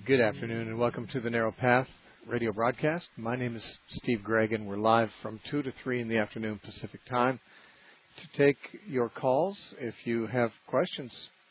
Good afternoon and welcome to the Narrow Path radio broadcast. My name is Steve Gregg and we're live from 2 to 3 in the afternoon Pacific time to take your calls. If you have questions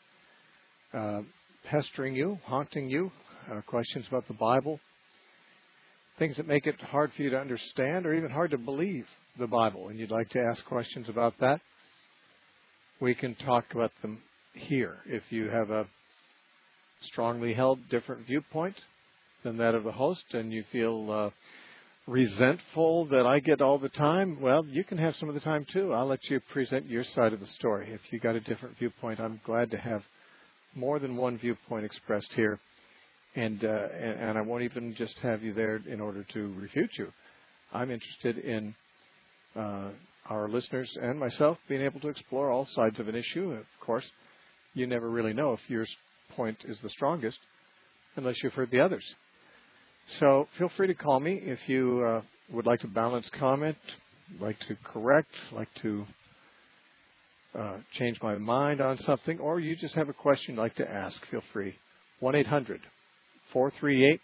pestering you, haunting you, questions about the Bible, things that make it hard for you to understand or even hard to believe the Bible, and you'd like to ask questions about that, we can talk about them here. If you have a strongly held different viewpoint than that of the host and you feel resentful that I get all the time, well, you can have some of the time too. I'll let you present your side of the story. If you got a different viewpoint, I'm glad to have more than one viewpoint expressed here. And I won't even just have you there in order to refute you. I'm interested in our listeners and myself being able to explore all sides of an issue. Of course, you never really know if your point is the strongest unless you've heard the others. So feel free to call me if you would like to balance comment, like to correct, like to change my mind on something, or you just have a question you'd like to ask. Feel free. 1-800-438-5090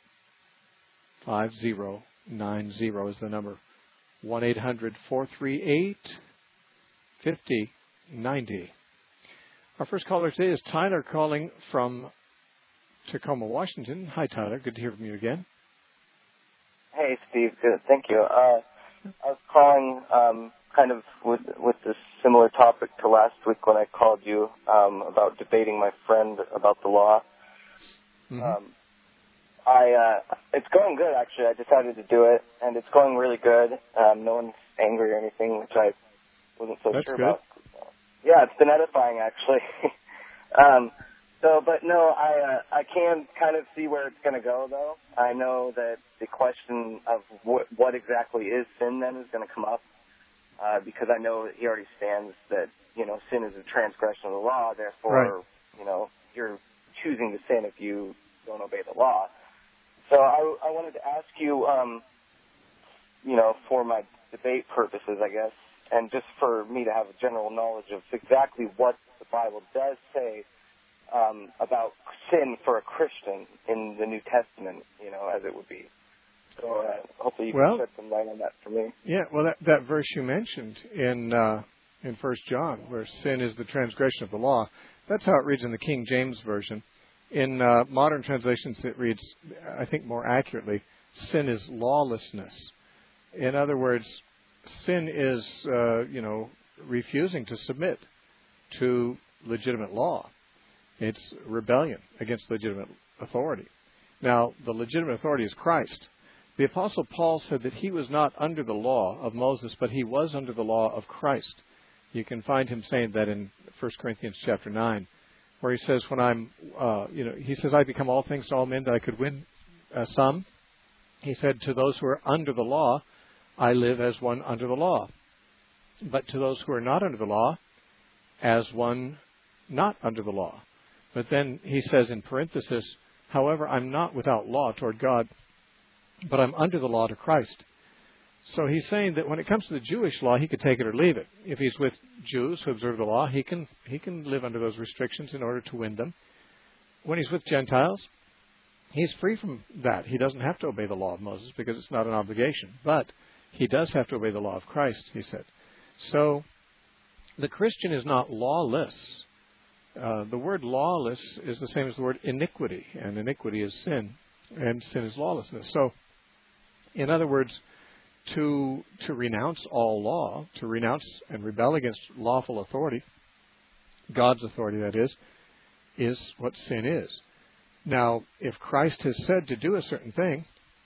is the number. 1-800-438-5090. Our first caller today is Tyler calling from Tacoma, Washington. Hi, Tyler. Good to hear from you again. Hey, Steve. Good. Thank you. I was calling kind of with this similar topic to last week when I called you about debating my friend about the law. Mm-hmm. It's going good, actually. I decided to do it, and it's going really good. No one's angry or anything, which I wasn't so That's sure good. about. Yeah, it's been edifying, actually. But no, I can kind of see where it's going to go, though. I know that the question of what exactly is sin then is going to come up, because I know he already stands that, sin is a transgression of the law, therefore, right. You're choosing to sin if you don't obey the law. So I wanted to ask you, for my debate purposes, I guess, and just for me to have a general knowledge of exactly what the Bible does say about sin for a Christian in the New Testament, as it would be. So hopefully you can shed some light on that for me. Yeah, well, that verse you mentioned in 1 John, where sin is the transgression of the law, that's how it reads in the King James Version. In modern translations, it reads, I think more accurately, sin is lawlessness. In other words, sin is, refusing to submit to legitimate law. It's rebellion against legitimate authority. Now, the legitimate authority is Christ. The Apostle Paul said that he was not under the law of Moses, but he was under the law of Christ. You can find him saying that in 1 Corinthians chapter 9, where he says, he says, I become all things to all men that I could win some. He said, to those who are under the law, I live as one under the law. But to those who are not under the law, as one not under the law. But then he says in parenthesis, however, I'm not without law toward God, but I'm under the law to Christ. So he's saying that when it comes to the Jewish law, he could take it or leave it. If he's with Jews who observe the law, he can live under those restrictions in order to win them. When he's with Gentiles, he's free from that. He doesn't have to obey the law of Moses because it's not an obligation. But he does have to obey the law of Christ, he said. So the Christian is not lawless. The word lawless is the same as the word iniquity, and iniquity is sin, and sin is lawlessness. So, in other words, to renounce all law, to renounce and rebel against lawful authority, God's authority that is what sin is. Now, if Christ has said to do a certain thing,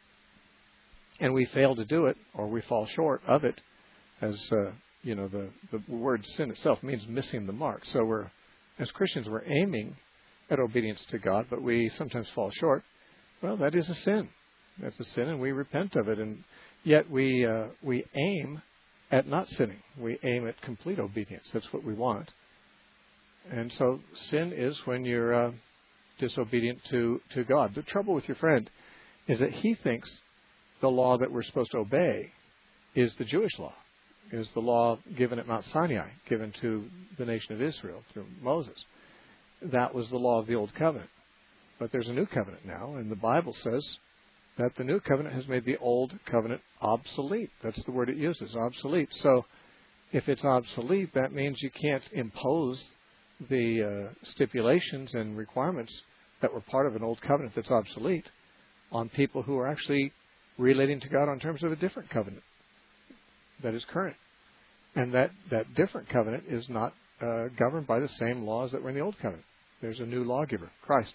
and we fail to do it, or we fall short of it, as the word sin itself means missing the mark. So as Christians, we're aiming at obedience to God, but we sometimes fall short. Well, that is a sin. That's a sin, and we repent of it. And yet we aim at not sinning. We aim at complete obedience. That's what we want. And so sin is when you're disobedient to God. The trouble with your friend is that he thinks the law that we're supposed to obey is the Jewish law, is the law given at Mount Sinai, given to the nation of Israel through Moses. That was the law of the Old Covenant. but there's a new covenant now, and the Bible says that the new covenant has made the old covenant obsolete. That's the word it uses, obsolete. So if it's obsolete, that means you can't impose the stipulations and requirements that were part of an old covenant that's obsolete on people who are actually relating to God on terms of a different covenant that is current. And that different covenant is not governed by the same laws that were in the old covenant. There's a new lawgiver, Christ.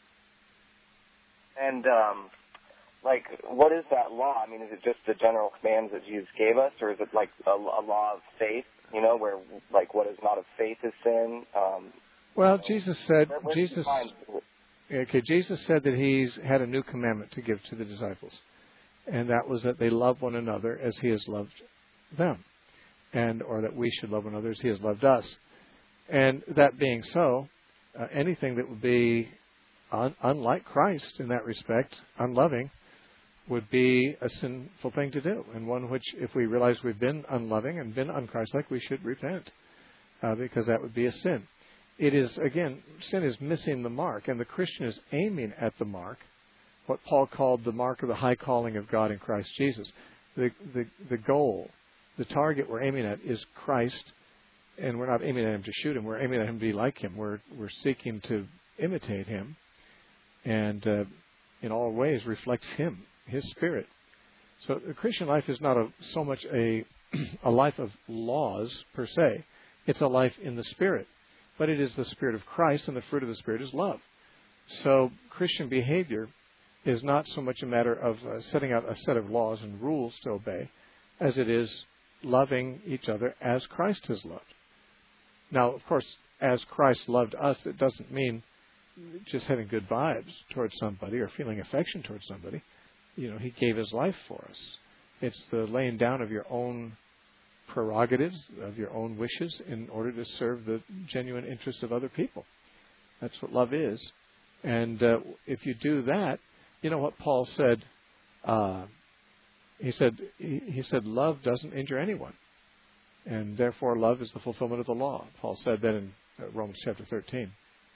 And, what is that law? I mean, is it just the general commands that Jesus gave us, or is it like a law of faith, where, what is not of faith is sin? Well, Jesus said, Jesus said that He's had a new commandment to give to the disciples, and that was that they love one another as He has loved them, or that we should love one another as He has loved us. And that being so, anything that would be unlike Christ in that respect, unloving, would be a sinful thing to do, and one which, if we realize we've been unloving and been unchristlike, we should repent, because that would be a sin. It is, again, sin is missing the mark, and the Christian is aiming at the mark, what Paul called the mark of the high calling of God in Christ Jesus. The goal, the target we're aiming at is Christ, and we're not aiming at Him to shoot Him, we're aiming at Him to be like Him. We're seeking to imitate Him, and in all ways reflect Him, His Spirit. So the Christian life is not so much a life of laws per se. It's a life in the Spirit. But it is the Spirit of Christ, and the fruit of the Spirit is love. So Christian behavior is not so much a matter of setting out a set of laws and rules to obey, as it is loving each other as Christ has loved. Now, of course, as Christ loved us, it doesn't mean just having good vibes towards somebody or feeling affection towards somebody. He gave His life for us. It's the laying down of your own prerogatives, of your own wishes, in order to serve the genuine interests of other people. That's what love is. And if you do that, you know what Paul said? He said, love doesn't injure anyone, and therefore love is the fulfillment of the law. Paul said that in Romans chapter 13.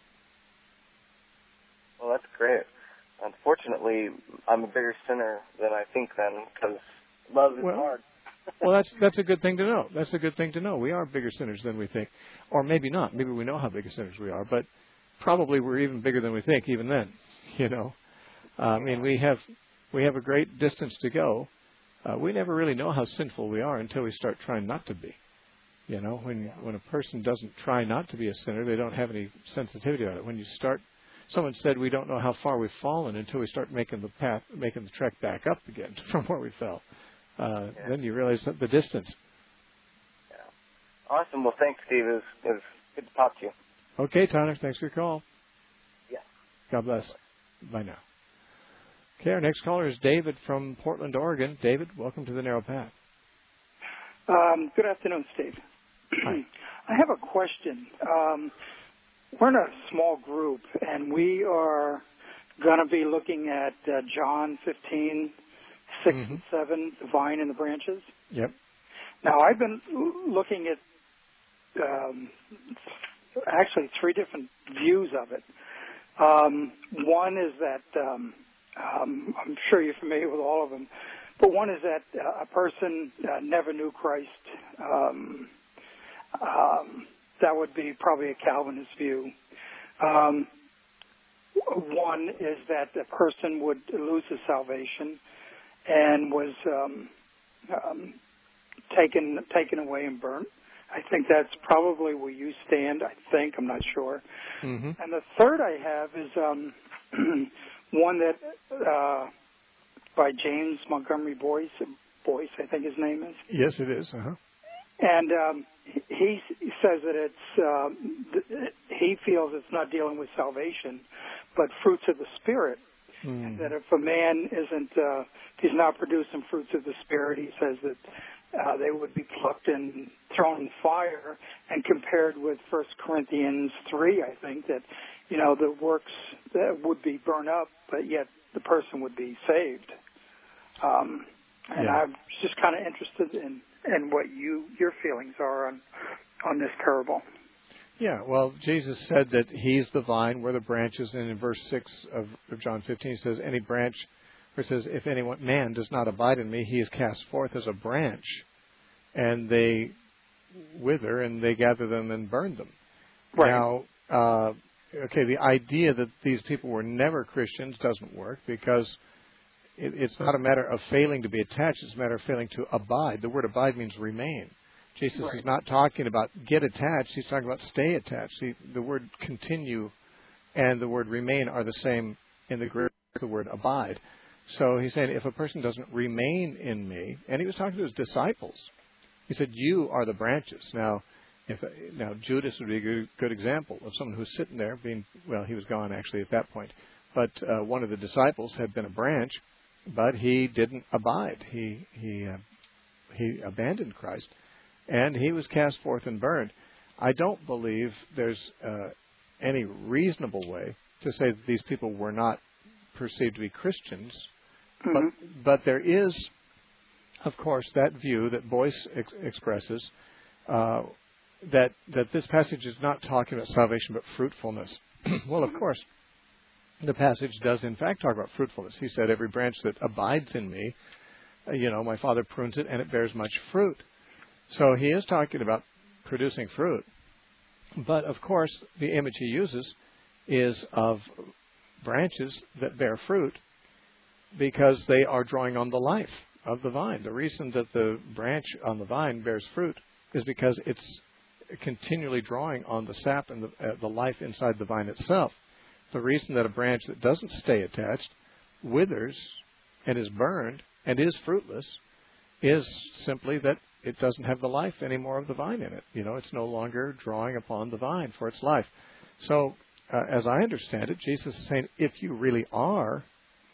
Well, that's great. Unfortunately, I'm a bigger sinner than I think then, because love is hard. Well, that's a good thing to know. That's a good thing to know. We are bigger sinners than we think. Or maybe not. Maybe we know how big sinners we are, but probably we're even bigger than we think even then, I mean, we have a great distance to go. We never really know how sinful we are until we start trying not to be. When a person doesn't try not to be a sinner, they don't have any sensitivity about it. When you start, someone said we don't know how far we've fallen until we start making the trek back up again from where we fell. Then you realize the distance. Yeah. Awesome. Well, thanks, Steve. It was good to talk to you. Okay, Tyler. Thanks for your call. Yeah. God bless. Bye now. Okay, our next caller is David from Portland, Oregon. David, welcome to the Narrow Path. Good afternoon, Steve. Hi. I have a question. We're in a small group, and we are going to be looking at John 15, 6 and 7, the vine and the branches. Yep. Now, I've been looking at actually three different views of it. One is that, I'm sure you're familiar with all of them, but one is that a person never knew Christ. That would be probably a Calvinist view. One is that the person would lose his salvation and was taken away and burnt. I think that's probably where you stand. I'm not sure. Mm-hmm. And the third I have is one that by James Montgomery Boyce, I think his name is. Yes, it is. Uh-huh. And he says that it's he feels it's not dealing with salvation, but fruits of the Spirit. And that if a man isn't, if he's not producing fruits of the Spirit, he says that they would be plucked and thrown in fire. And compared with 1 Corinthians 3, I think that, the works that would be burned up, but yet the person would be saved. And I'm just kind of interested in what your feelings are on this parable. Yeah, well, Jesus said that He's the vine, we're the branches, and in verse 6 of John 15 He says, any branch, where it says, if man does not abide in me, he is cast forth as a branch, and they wither, and they gather them and burn them. Right. Now, the idea that these people were never Christians doesn't work, because it's not a matter of failing to be attached, it's a matter of failing to abide. The word abide means remain. Jesus is not talking about get attached, He's talking about stay attached. See, the word continue and the word remain are the same in the Greek, the word abide. So He's saying if a person doesn't remain in me, and He was talking to His disciples, He said, you are the branches. Now Judas would be a good example of someone who's sitting there he was gone actually at that point. But one of the disciples had been a branch, but he didn't abide. He abandoned Christ, and he was cast forth and burned. I don't believe there's any reasonable way to say that these people were not perceived to be Christians, but there is, of course, that view that Boyce expresses, that this passage is not talking about salvation but fruitfulness. Well, of course, the passage does in fact talk about fruitfulness. He said, every branch that abides in me, my Father prunes it and it bears much fruit. So He is talking about producing fruit. But, of course, the image He uses is of branches that bear fruit because they are drawing on the life of the vine. The reason that the branch on the vine bears fruit is because it's continually drawing on the sap and the life inside the vine itself. The reason that a branch that doesn't stay attached withers and is burned and is fruitless is simply that it doesn't have the life anymore of the vine in it. It's no longer drawing upon the vine for its life. So, as I understand it, Jesus is saying, if you really are,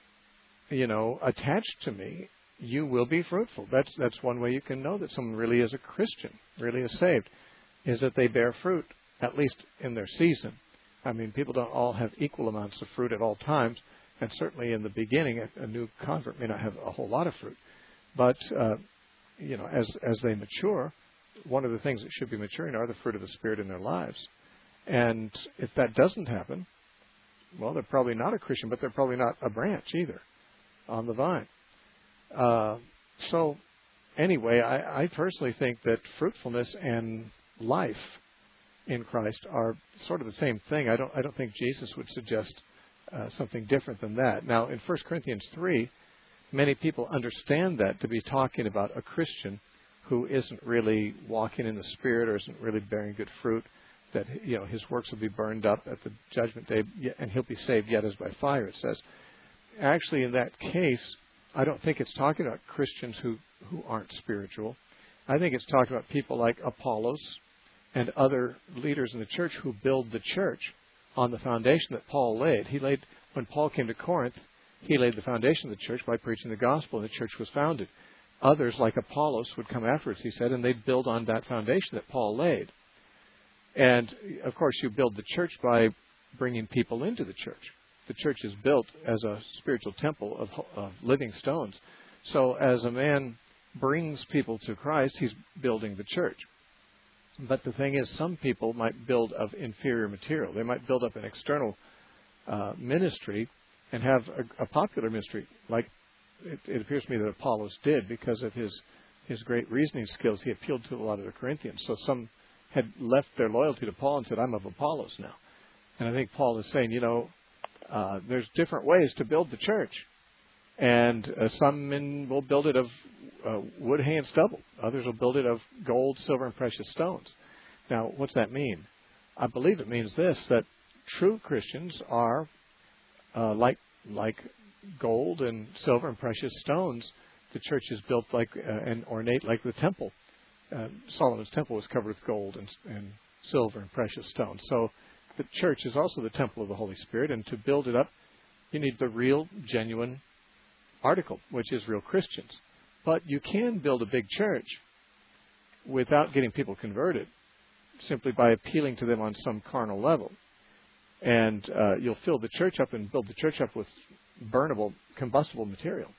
attached to me, you will be fruitful. That's one way you can know that someone really is a Christian, really is saved, is that they bear fruit, at least in their season. I mean, people don't all have equal amounts of fruit at all times, and certainly in the beginning, a new convert may not have a whole lot of fruit. But, as they mature, one of the things that should be maturing are the fruit of the Spirit in their lives. And if that doesn't happen, well, they're probably not a Christian, but they're probably not a branch either on the vine. So, anyway, I personally think that fruitfulness and life in Christ are sort of the same thing. I don't think Jesus would suggest something different than that. Now, in 1 Corinthians 3, many people understand that to be talking about a Christian who isn't really walking in the Spirit or isn't really bearing good fruit, that his works will be burned up at the judgment day, and he'll be saved yet as by fire, it says. Actually, in that case, I don't think it's talking about Christians who aren't spiritual. I think it's talking about people like Apollos and other leaders in the church who build the church on the foundation that Paul laid. When Paul came to Corinth, he laid the foundation of the church by preaching the gospel, and the church was founded. Others, like Apollos, would come afterwards, he said, and they'd build on that foundation that Paul laid. And, of course, you build the church by bringing people into the church. The church is built as a spiritual temple of living stones. So as a man brings people to Christ, he's building the church. But the thing is, some people might build of inferior material. They might build up an external ministry and have a popular ministry, like it appears to me that Apollos did. Because of his great reasoning skills, he appealed to a lot of the Corinthians. So some had left their loyalty to Paul and said, I'm of Apollos now. And I think Paul is saying, there's different ways to build the church. And some men will build it of wood, hay, and stubble. Others will build it of gold, silver, and precious stones. Now, what's that mean? I believe it means this, that true Christians are like gold and silver and precious stones. The church is built like and ornate like the temple. Solomon's temple was covered with gold and silver and precious stones. So the church is also the temple of the Holy Spirit, and to build it up, you need the real, genuine article, which is real Christians. But you can build a big church without getting people converted, simply by appealing to them on some carnal level. And you'll fill the church up and build the church up with burnable, combustible material.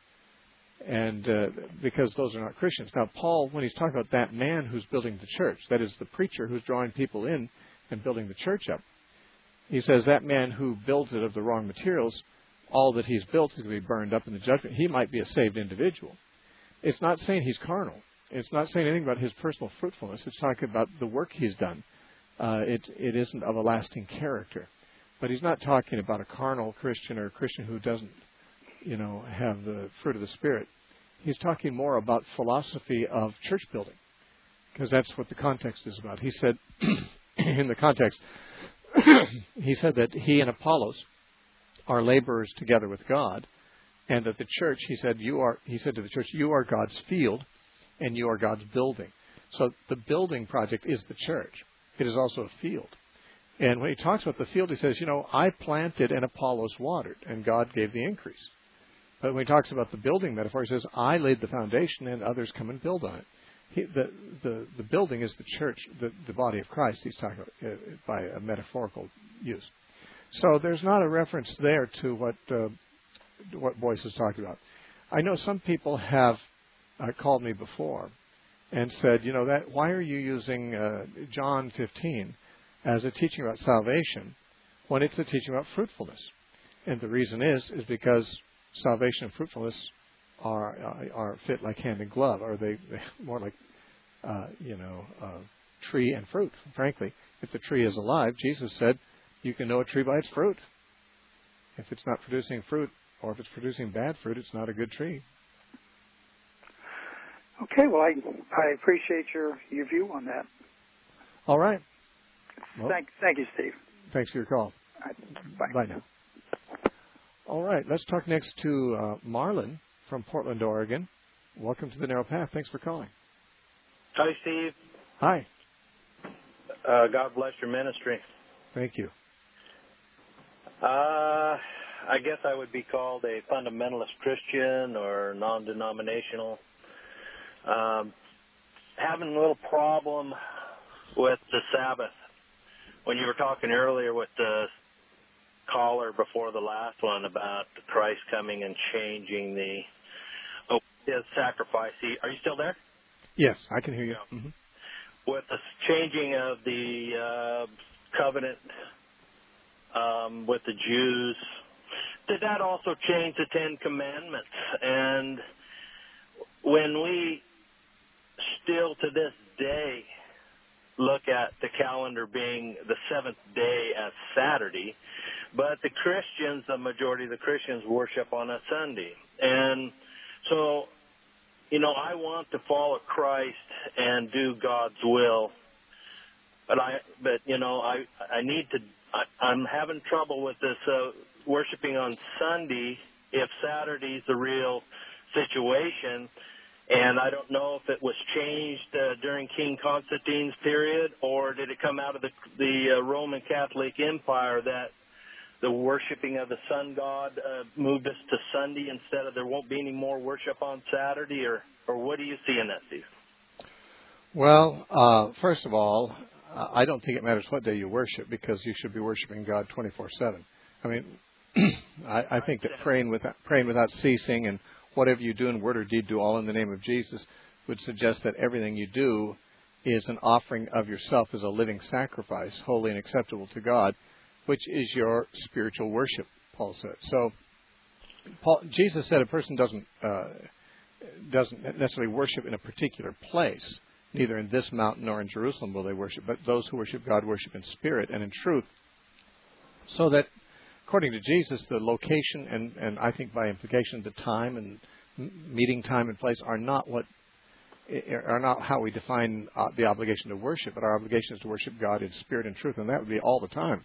And because those are not Christians. Now, Paul, when he's talking about that man who's building the church, that is the preacher who's drawing people in and building the church up. He says that man who builds it of the wrong materials, all that he's built is going to be burned up in the judgment. He might be a saved individual. It's not saying he's carnal. It's not saying anything about his personal fruitfulness. It's talking about the work he's done. It isn't of a lasting character. But he's not talking about a carnal Christian or a Christian who doesn't, have the fruit of the Spirit. He's talking more about philosophy of church building, because that's what the context is about. He said, in the context, he said that he and Apollos are laborers together with God, and that the church, he said to the church, you are God's field, and you are God's building. So the building project is the church. It is also a field. And when he talks about the field, he says, I planted and Apollos watered, and God gave the increase. But when he talks about the building metaphor, he says, I laid the foundation and others come and build on it. The building is the church, the body of Christ, he's talking about by a metaphorical use. So there's not a reference there to what Boyce is talking about. I know some people have called me before and said, why are you using John 15 as a teaching about salvation when it's a teaching about fruitfulness? And the reason is because salvation and fruitfulness are fit like hand and glove, or they more like tree and fruit. Frankly, if the tree is alive, Jesus said you can know a tree by its fruit. If it's not producing fruit, or if it's producing bad fruit, it's not a good tree. Okay, well, I appreciate your view on that. All right. Well, thank you, Steve. Thanks for your call. Bye. Bye now. All right, let's talk next to Marlon from Portland, Oregon. Welcome to the Narrow Path. Thanks for calling. Hi, Steve. Hi. God bless your ministry. Thank you. I guess I would be called a fundamentalist Christian or non-denominational. Having a little problem with the Sabbath. When you were talking earlier with the caller before the last one about Christ coming and changing his sacrifice. Are you still there? Yes, I can hear you. Yeah. Mm-hmm. With the changing of the covenant with the Jews, did that also change the Ten Commandments? And when we still to this day look at the calendar being the seventh day as Saturday, but the Christians, the majority of the Christians, worship on a Sunday. And so, I want to follow Christ and do God's will, but I need to. I'm having trouble with this worshiping on Sunday if Saturday's the real situation. And I don't know if it was changed during King Constantine's period, or did it come out of the Roman Catholic Empire that the worshiping of the sun god moved us to Sunday instead of there won't be any more worship on Saturday, or what do you see in that, Steve? Well, first of all, I don't think it matters what day you worship, because you should be worshiping God 24/7. I mean, I think that praying without ceasing and whatever you do in word or deed, do all in the name of Jesus would suggest that everything you do is an offering of yourself as a living sacrifice, holy and acceptable to God, which is your spiritual worship, Paul said. So Jesus said a person doesn't necessarily worship in a particular place, neither in this mountain nor in Jerusalem will they worship, but those who worship God worship in spirit and in truth. So that, according to Jesus, the location and I think by implication the time and meeting time and place are not how we define the obligation to worship, but our obligation is to worship God in spirit and truth, and that would be all the time.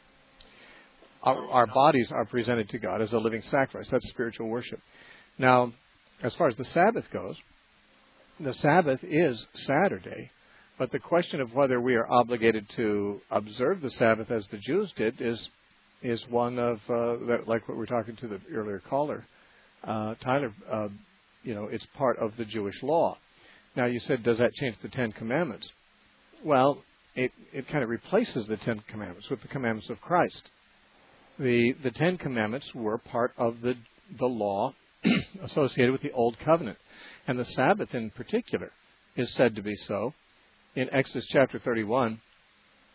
Our bodies are presented to God as a living sacrifice. That's spiritual worship. Now, as far as the Sabbath goes, the Sabbath is Saturday, but the question of whether we are obligated to observe the Sabbath as the Jews did is one of, like what we were talking to the earlier caller, Tyler, it's part of the Jewish law. Now, you said, does that change the Ten Commandments? Well, it kind of replaces the Ten Commandments with the commandments of Christ. The Ten Commandments were part of the law associated with the Old Covenant. And the Sabbath in particular is said to be so. In Exodus chapter 31,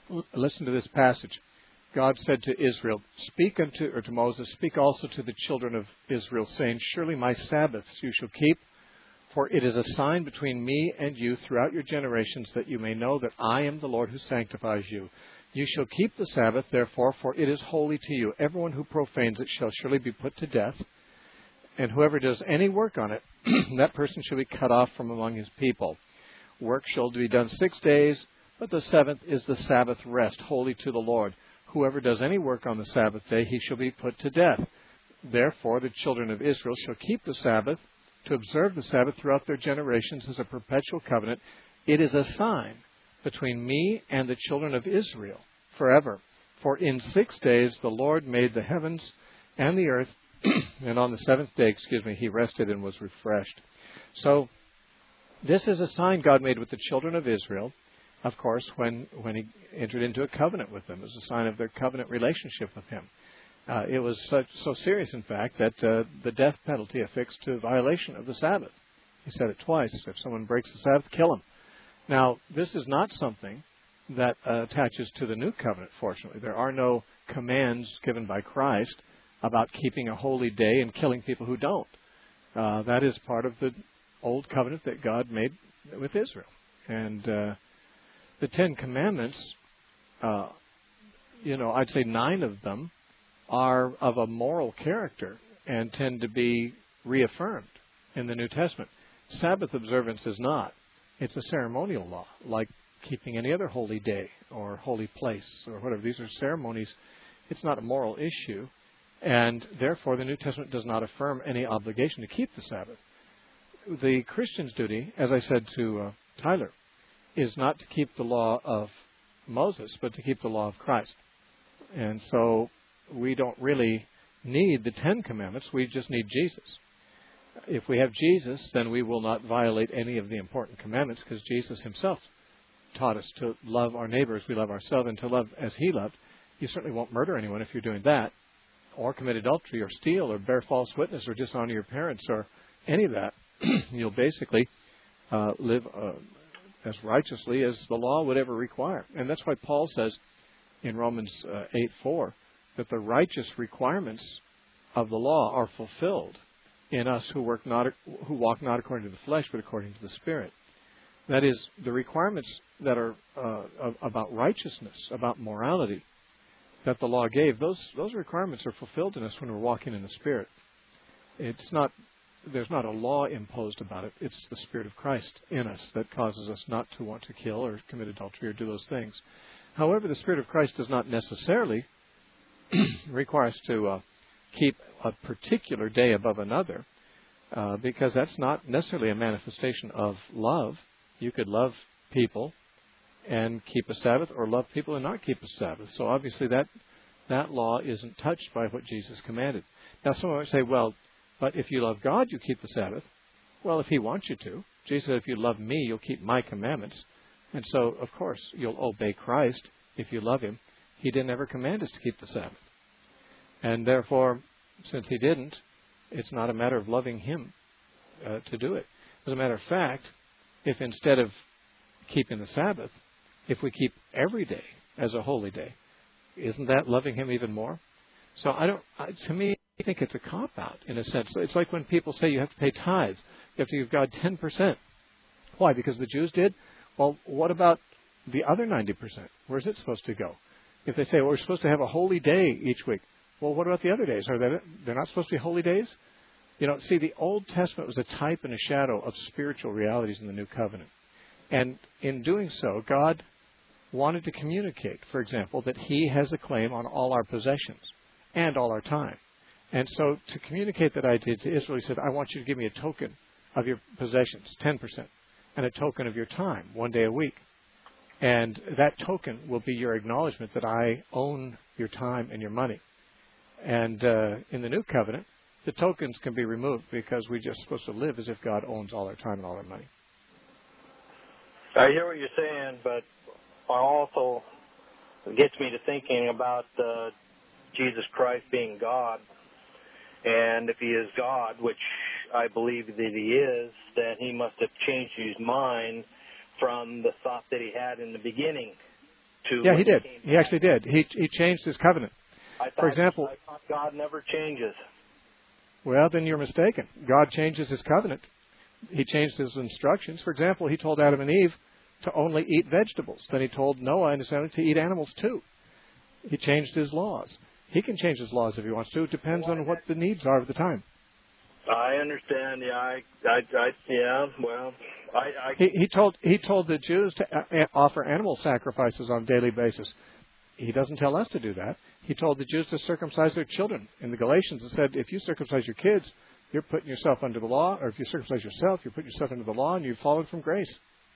Listen to this passage. God said to Israel, to Moses, speak also to the children of Israel, saying, surely my Sabbaths you shall keep, for it is a sign between me and you throughout your generations, that you may know that I am the Lord who sanctifies you. You shall keep the Sabbath, therefore, for it is holy to you. Everyone who profanes it shall surely be put to death, and whoever does any work on it, that person shall be cut off from among his people. Work shall be done 6 days, but the seventh is the Sabbath rest, holy to the Lord. Whoever does any work on the Sabbath day, he shall be put to death. Therefore, the children of Israel shall keep the Sabbath, to observe the Sabbath throughout their generations as a perpetual covenant. It is a sign between me and the children of Israel forever. For in 6 days the Lord made the heavens and the earth, and on the seventh day, he rested and was refreshed. So, this is a sign God made with the children of Israel, of course, when he entered into a covenant with them. It was a sign of their covenant relationship with him. It was so serious, in fact, that the death penalty affixed to violation of the Sabbath. He said it twice. If someone breaks the Sabbath, kill him. Now, this is not something that attaches to the new covenant, fortunately. There are no commands given by Christ about keeping a holy day and killing people who don't. That is part of the old covenant that God made with Israel. And the Ten Commandments, I'd say 9 of them are of a moral character and tend to be reaffirmed in the New Testament. Sabbath observance is not. It's a ceremonial law, like keeping any other holy day or holy place or whatever. These are ceremonies. It's not a moral issue, and therefore the New Testament does not affirm any obligation to keep the Sabbath. The Christian's duty, as I said to Tyler, is not to keep the law of Moses, but to keep the law of Christ. And so we don't really need the 10 Commandments. We just need Jesus. If we have Jesus, then we will not violate any of the important commandments, because Jesus himself taught us to love our neighbor as we love ourselves and to love as he loved. You certainly won't murder anyone if you're doing that, or commit adultery, or steal, or bear false witness, or dishonor your parents, or any of that. You'll basically live as righteously as the law would ever require. And that's why Paul says in Romans 8:4 that the righteous requirements of the law are fulfilled in us who walk not according to the flesh, but according to the Spirit. That is, the requirements that are about righteousness, about morality, that the law gave, those requirements are fulfilled in us when we're walking in the Spirit. There's not a law imposed about it. It's the Spirit of Christ in us that causes us not to want to kill or commit adultery or do those things. However, the Spirit of Christ does not necessarily require us to keep a particular day above another, because that's not necessarily a manifestation of love. You could love people and keep a Sabbath, or love people and not keep a Sabbath. So obviously that law isn't touched by what Jesus commanded. Now someone might say, well, but if you love God, you keep the Sabbath. Well, if he wants you to. Jesus said, if you love me, you'll keep my commandments. And so, of course, you'll obey Christ if you love him. He didn't ever command us to keep the Sabbath. And therefore, since he didn't, it's not a matter of loving him to do it. As a matter of fact, if instead of keeping the Sabbath, if we keep every day as a holy day, isn't that loving him even more? So to me, I think it's a cop-out in a sense. It's like when people say you have to pay tithes. You have to give God 10%. Why? Because the Jews did? Well, what about the other 90%? Where's it supposed to go? If they say, well, we're supposed to have a holy day each week. Well, what about the other days? They're not supposed to be holy days? See, the Old Testament was a type and a shadow of spiritual realities in the New Covenant. And in doing so, God wanted to communicate, for example, that he has a claim on all our possessions and all our time. And so to communicate that idea to Israel, he said, I want you to give me a token of your possessions, 10%, and a token of your time, 1 day a week. And that token will be your acknowledgement that I own your time and your money. And in the New Covenant, the tokens can be removed because we're just supposed to live as if God owns all our time and all our money. I hear what you're saying, but also gets me to thinking about Jesus Christ being God. And if he is God, which I believe that he is, then he must have changed his mind from the thought that he had in the beginning. to Yeah, when he did. came He actually did. He changed his covenant. For example, I thought God never changes. well, then you're mistaken. God changes his covenant. He changed his instructions. For example, he told Adam and Eve to only eat vegetables. Then he told Noah and his family to eat animals too. He changed his laws. He can change his laws if he wants to. It depends on what the needs are at the time. I understand. He told the Jews to offer animal sacrifices on a daily basis. He doesn't tell us to do that. He told the Jews to circumcise their children. In the Galatians, it said, if you circumcise your kids, you're putting yourself under the law, or if you circumcise yourself, you're putting yourself under the law, and you've fallen from grace.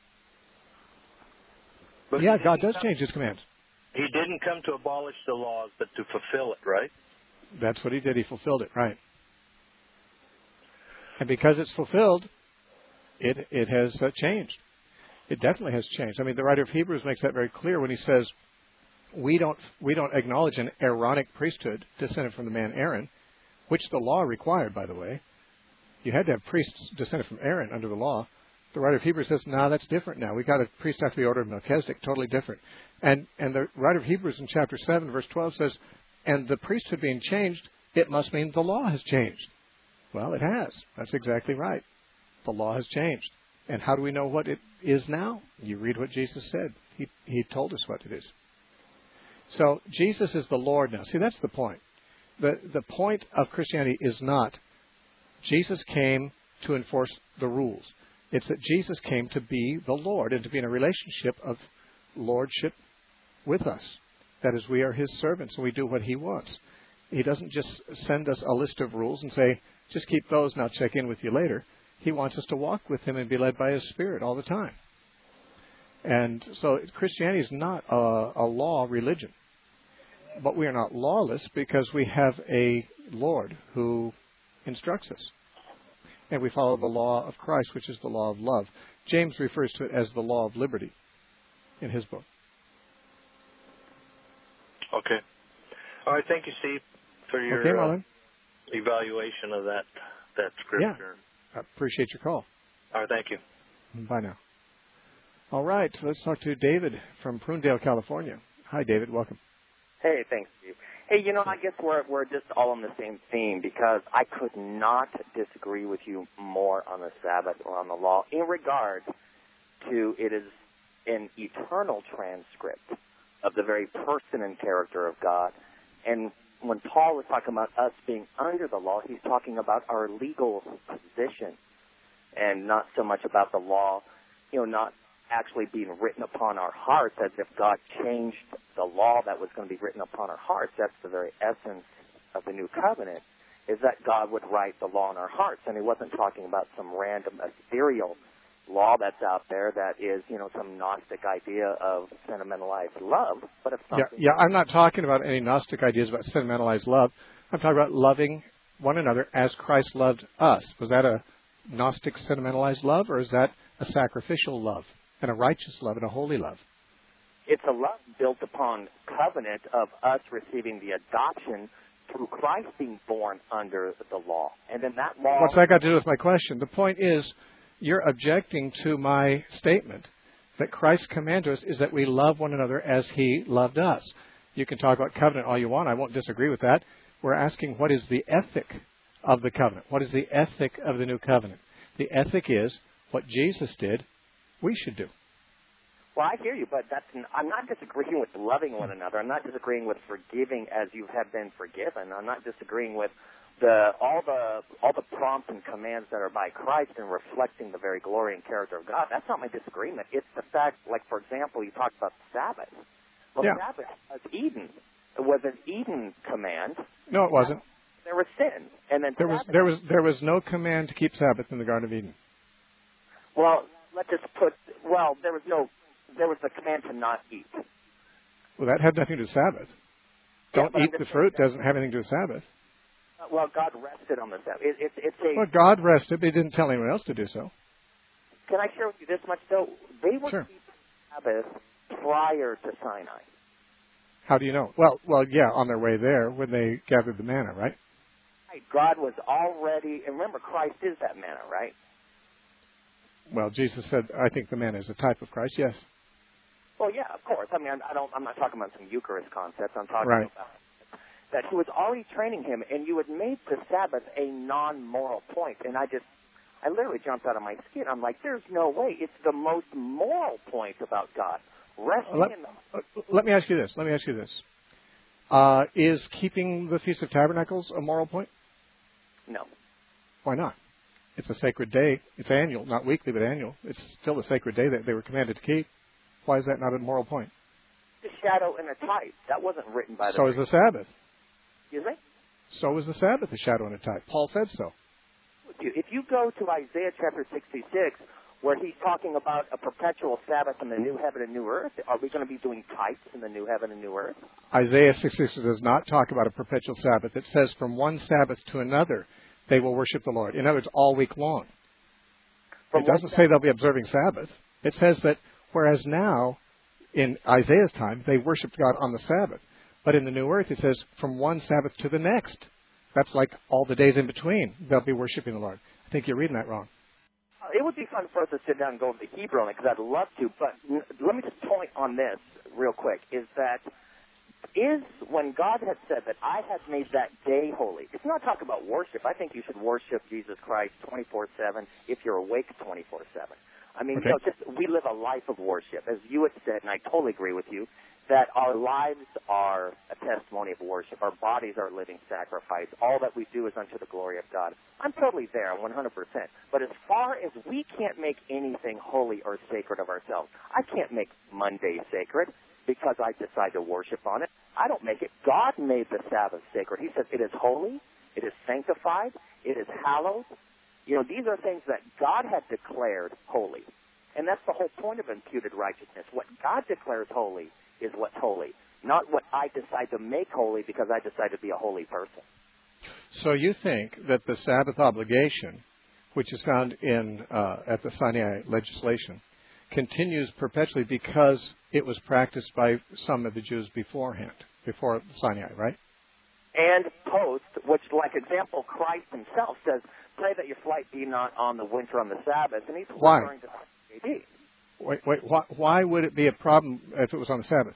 But yeah, God does change his commands. He didn't come to abolish the laws, but to fulfill it, right? That's what he did. He fulfilled it, right. And because it's fulfilled, it has changed. It definitely has changed. I mean, the writer of Hebrews makes that very clear when he says, we don't acknowledge an Aaronic priesthood descended from the man Aaron, which the law required, by the way. You had to have priests descended from Aaron under the law. The writer of Hebrews says, no, that's different now. We've got a priest after the order of Melchizedek, totally different. And the writer of Hebrews in chapter 7, verse 12 says, and the priesthood being changed, it must mean the law has changed. Well, it has. That's exactly right. The law has changed. And how do we know what it is now? You read what Jesus said. He told us what it is. So Jesus is the Lord now. See, that's the point. The point of Christianity is not Jesus came to enforce the rules. It's that Jesus came to be the Lord and to be in a relationship of lordship with us. That is, we are his servants and we do what he wants. He doesn't just send us a list of rules and say, just keep those and I'll check in with you later. He wants us to walk with him and be led by his Spirit all the time. And so Christianity is not a law religion. But we are not lawless because we have a Lord who instructs us. And we follow the law of Christ, which is the law of love. James refers to it as the law of liberty in his book. Okay. All right. Thank you, Steve, for your evaluation of that scripture. Yeah. I appreciate your call. All right. Thank you. Bye now. All right. Let's talk to David from Prunedale, California. Hi, David. Welcome. Hey, thanks, Steve. Hey, I guess we're just all on the same theme because I could not disagree with you more on the Sabbath or on the law in regard to it is an eternal transcript of the very person and character of God. And when Paul was talking about us being under the law, he's talking about our legal position and not so much about the law, not actually being written upon our hearts as if God changed the law that was going to be written upon our hearts. That's the very essence of the new covenant, is that God would write the law in our hearts. And he wasn't talking about some random ethereal law that's out there that is, some Gnostic idea of sentimentalized love. But if something... Yeah, I'm not talking about any Gnostic ideas about sentimentalized love. I'm talking about loving one another as Christ loved us. Was that a Gnostic sentimentalized love, or is that a sacrificial love and a righteous love and a holy love? It's a love built upon covenant of us receiving the adoption through Christ being born under the law. And then that law... What's that got to do with my question? The point is, you're objecting to my statement that Christ's command to us is that we love one another as he loved us. You can talk about covenant all you want. I won't disagree with that. We're asking, what is the ethic of the covenant? What is the ethic of the new covenant? The ethic is what Jesus did, we should do. Well, I hear you, but I'm not disagreeing with loving one another. I'm not disagreeing with forgiving as you have been forgiven. I'm not disagreeing with all the prompts and commands that are by Christ and reflecting the very glory and character of God. That's not my disagreement. It's the fact, like, for example, you talked about the Sabbath. Well, yeah. Sabbath was Eden. It was an Eden command. No, it wasn't. There was sin, and then there was no command to keep Sabbath in the Garden of Eden. Well, there was the command to not eat. Well, that had nothing to do with Sabbath. Don't eat the fruit doesn't have anything to do with Sabbath. Well, God rested on the Sabbath. Well, God rested, but he didn't tell anyone else to do so. Can I share with you this much, though? They were sure. keeping Sabbath prior to Sinai. How do you know? Well, yeah, on their way there when they gathered the manna, right? Right. God was already, and remember, Christ is that manna, right? Well, Jesus said, I think the manna is a type of Christ, yes. Well, yeah, of course. I mean, I'm not talking about some Eucharist concepts. I'm talking Right. about that he was already training him, and you had made the Sabbath a non-moral point. And I literally jumped out of my skin. I'm like, there's no way. It's the most moral point about God. Let me ask you this. Is keeping the Feast of Tabernacles a moral point? No. Why not? It's a sacred day. It's annual, not weekly, but annual. It's still a sacred day that they were commanded to keep. Why is that not a moral point? The shadow and a type. That wasn't written by the... So is the Sabbath. Excuse me? So is the Sabbath a shadow and a type. Paul said so. If you go to Isaiah chapter 66, where he's talking about a perpetual Sabbath in the new heaven and new earth, are we going to be doing types in the new heaven and new earth? Isaiah 66 does not talk about a perpetual Sabbath. It says from one Sabbath to another they will worship the Lord. In other words, all week long. It doesn't say they'll be observing Sabbath. It says that whereas now, in Isaiah's time, they worshiped God on the Sabbath. But in the new earth, it says from one Sabbath to the next. That's like all the days in between. They'll be worshiping the Lord. I think you're reading that wrong. It would be fun for us to sit down and go over the Hebrew on it, because I'd love to. But let me just point on this real quick, is when God had said that I have made that day holy, it's not talking about worship. I think you should worship Jesus Christ 24/7 if you're awake 24/7. I mean, okay. We live a life of worship. As you had said, and I totally agree with you, that our lives are a testimony of worship. Our bodies are a living sacrifice. All that we do is unto the glory of God. I'm totally there, 100%. But as far as we can't make anything holy or sacred of ourselves, I can't make Monday sacred because I decide to worship on it. I don't make it. God made the Sabbath sacred. He says it is holy, it is sanctified, it is hallowed. These are things that God had declared holy. And that's the whole point of imputed righteousness. What God declares holy is what's holy, not what I decide to make holy because I decide to be a holy person. So you think that the Sabbath obligation, which is found in at the Sinai legislation, continues perpetually because it was practiced by some of the Jews beforehand, before Sinai, right? And post, which, like example, Christ himself says, pray that your flight be not on the winter on the Sabbath, and he's referring to AD. Why would it be a problem if it was on the Sabbath?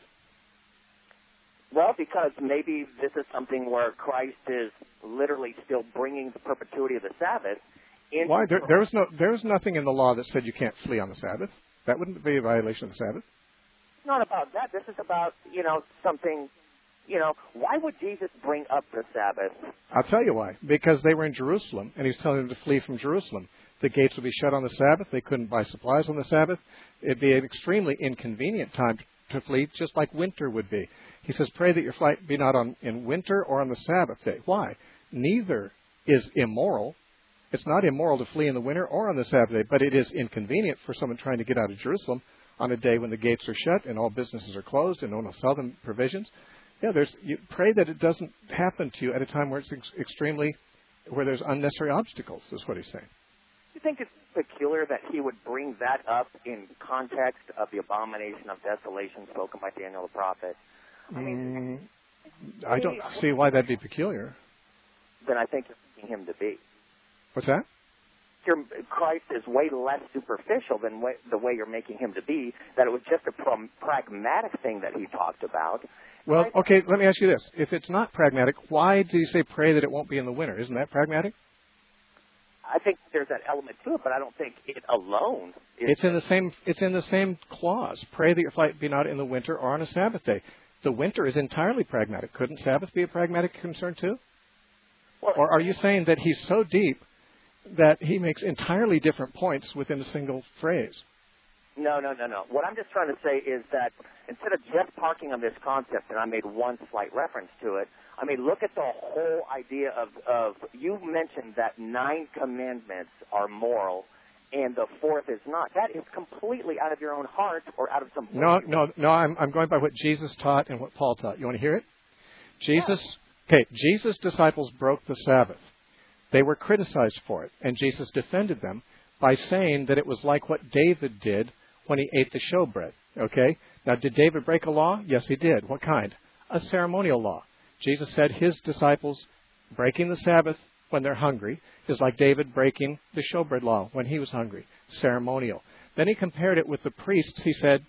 Well, because maybe this is something where Christ is literally still bringing the perpetuity of the Sabbath into... Why? There was nothing in the law that said you can't flee on the Sabbath. That wouldn't be a violation of the Sabbath. It's not about that. This is about, something... why would Jesus bring up the Sabbath? I'll tell you why. Because they were in Jerusalem, and he's telling them to flee from Jerusalem. The gates would be shut on the Sabbath. They couldn't buy supplies on the Sabbath. It'd be an extremely inconvenient time to flee, just like winter would be. He says, pray that your flight be not in winter or on the Sabbath day. Why? Neither is immoral. It's not immoral to flee in the winter or on the Sabbath day, but it is inconvenient for someone trying to get out of Jerusalem on a day when the gates are shut and all businesses are closed and no one will sell them provisions. Yeah, you pray that it doesn't happen to you at a time where it's where there's unnecessary obstacles, is what he's saying. Do you think it's peculiar that he would bring that up in context of the abomination of desolation spoken by Daniel the prophet? I don't see why that'd be peculiar. Then I think you're making him to be. What's that? Christ is way less superficial than the way you're making him to be, that it was just a pragmatic thing that he talked about. Well, okay, let me ask you this. If it's not pragmatic, why do you say pray that it won't be in the winter? Isn't that pragmatic? I think there's that element to it, but I don't think it alone is... It's in the same clause. Pray that your flight be not in the winter or on a Sabbath day. The winter is entirely pragmatic. Couldn't Sabbath be a pragmatic concern too? Well, or are you saying that he's so deep that he makes entirely different points within a single phrase? No. What I'm just trying to say is that instead of just parking on this concept, and I made one slight reference to it, look at the whole idea of you mentioned that 9 commandments are moral and the 4th is not. That is completely out of your own heart or out of some... No, I'm going by what Jesus taught and what Paul taught. You want to hear it? Jesus' disciples broke the Sabbath. They were criticized for it, and Jesus defended them by saying that it was like what David did when he ate the showbread. Okay? Now, did David break a law? Yes, he did. What kind? A ceremonial law. Jesus said his disciples breaking the Sabbath when they're hungry is like David breaking the showbread law when he was hungry. Ceremonial. Then he compared it with the priests. He said,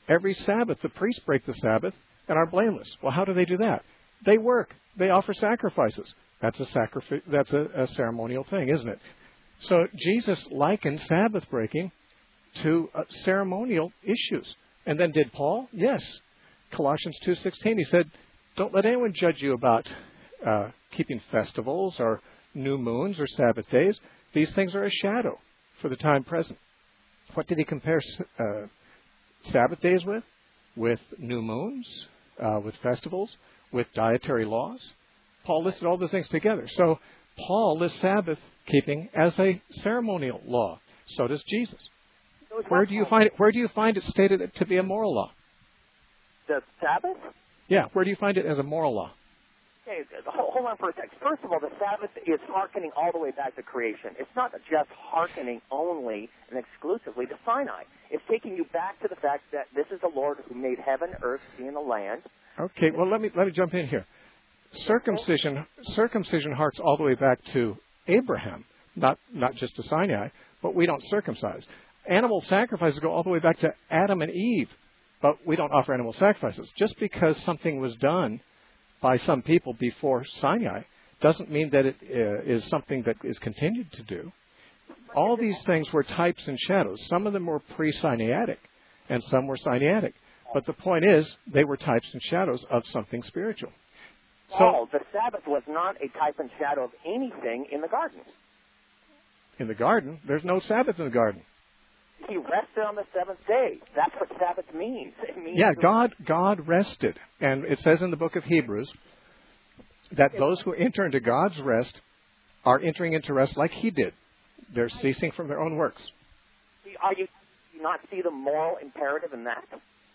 every Sabbath the priests break the Sabbath and are blameless. Well, how do they do that? They work. They offer sacrifices. That's a ceremonial thing, isn't it? So Jesus likened Sabbath breaking to ceremonial issues. And then did Paul? Yes. Colossians 2:16, he said, don't let anyone judge you about keeping festivals or new moons or Sabbath days. These things are a shadow for the time present. What did he compare Sabbath days with? With new moons, with festivals, with dietary laws. Paul listed all those things together. So Paul lists Sabbath keeping as a ceremonial law. So does Jesus. Where do you find it stated to be a moral law? The Sabbath? Yeah, where do you find it as a moral law? Okay, hold on for a sec. First of all, the Sabbath is hearkening all the way back to creation. It's not just hearkening only and exclusively to Sinai. It's taking you back to the fact that this is the Lord who made heaven, earth, sea, and the land. Okay, well, let me jump in here. Circumcision harks all the way back to Abraham, not just to Sinai, but we don't circumcise. Animal sacrifices go all the way back to Adam and Eve, but we don't offer animal sacrifices. Just because something was done by some people before Sinai doesn't mean that it is something that is continued to do. All these things were types and shadows. Some of them were pre-Sinaitic, and some were Sinaitic. But the point is, they were types and shadows of something spiritual. So the Sabbath was not a type and shadow of anything in the garden. In the garden? There's no Sabbath in the garden. He rested on the seventh day. That's what Sabbath means. It means God rested. And it says in the book of Hebrews that those who enter into God's rest are entering into rest like He did. They're ceasing from their own works. Do you not see the moral imperative in that?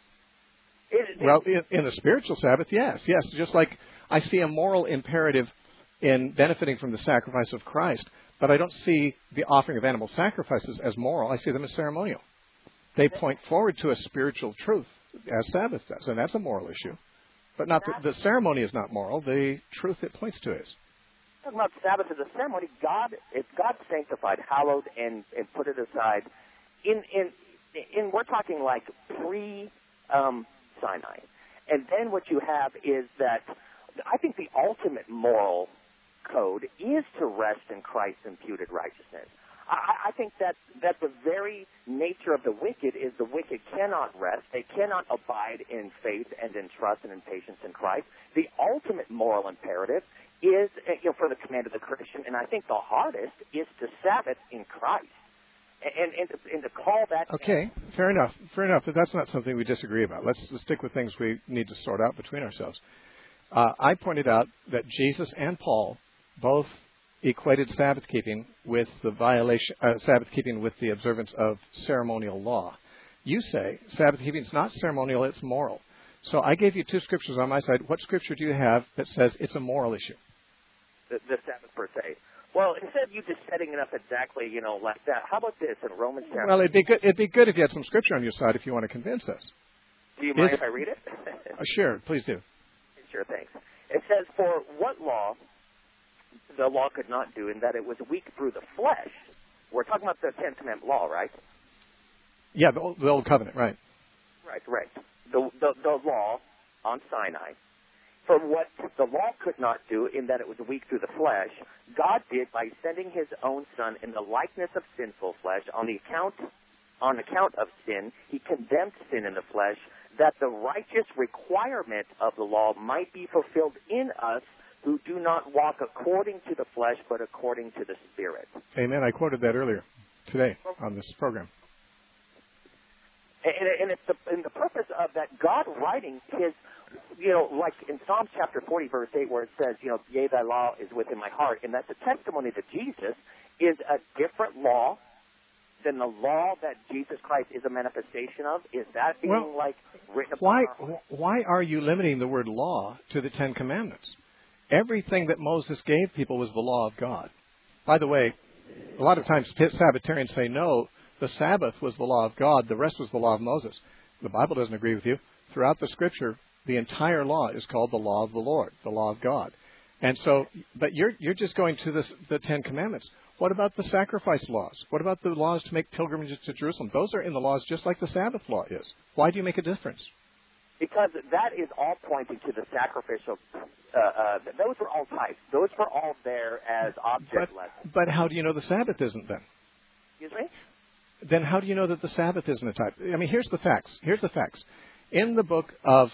Well, in the spiritual Sabbath, yes. Just like I see a moral imperative in benefiting from the sacrifice of Christ, but I don't see the offering of animal sacrifices as moral. I see them as ceremonial. They point forward to a spiritual truth, as Sabbath does, and that's a moral issue. But not the ceremony is not moral. The truth it points to is. Talking about Sabbath as a ceremony, God sanctified, hallowed, and put it aside. In we're talking like pre-Sinai, and then what you have is that I think the ultimate moral code is to rest in Christ's imputed righteousness. I think that the very nature of the wicked is the wicked cannot rest. They cannot abide in faith and in trust and in patience in Christ. The ultimate moral imperative is, for the command of the Christian, and I think the hardest is to Sabbath in Christ. And to call that... Okay, fair enough. But that's not something we disagree about. Let's stick with things we need to sort out between ourselves. I pointed out that Jesus and Paul both equated Sabbath keeping with the with the observance of ceremonial law. You say Sabbath keeping is not ceremonial; it's moral. So I gave you two scriptures on my side. What scripture do you have that says it's a moral issue? The Sabbath per se. Well, instead of you just setting it up exactly, like that, how about this in Romans chapter? Well, it'd be good if you had some scripture on your side if you want to convince us. Do you mind if I read it? Sure, please do. Sure, thanks. It says, "For what law the law could not do, in that it was weak through the flesh." We're talking about the Ten Commandment law, right? Yeah, the old covenant, right? Right. The law on Sinai. For what the law could not do, in that it was weak through the flesh, God did by sending His own Son in the likeness of sinful flesh. On account of sin, He condemned sin in the flesh, that the righteous requirement of the law might be fulfilled in us, who do not walk according to the flesh, but according to the Spirit. Amen. I quoted that earlier today on this program. And it's the purpose of that God writing His, like in Psalm chapter 40, verse 8, where it says, "Yea, thy law is within my heart." And that's a testimony that Jesus is a different law than the law that Jesus Christ is a manifestation of. Is that being written upon? Why are you limiting the word law to the Ten Commandments? Everything that Moses gave people was the law of God. By the way, a lot of times Sabbatarians say, no, the Sabbath was the law of God, the rest was the law of Moses. The Bible doesn't agree with you. Throughout the Scripture, the entire law is called the law of the Lord, the law of God. And so, but you're just going to the Ten Commandments. What about the sacrifice laws? What about the laws to make pilgrimages to Jerusalem? Those are in the laws just like the Sabbath law is. Why do you make a difference? Because that is all pointing to the sacrificial. Those were all types. Those were all there as object lessons. But how do you know the Sabbath isn't then? Excuse me? Then how do you know that the Sabbath isn't a type? I mean, here's the facts. In the book of,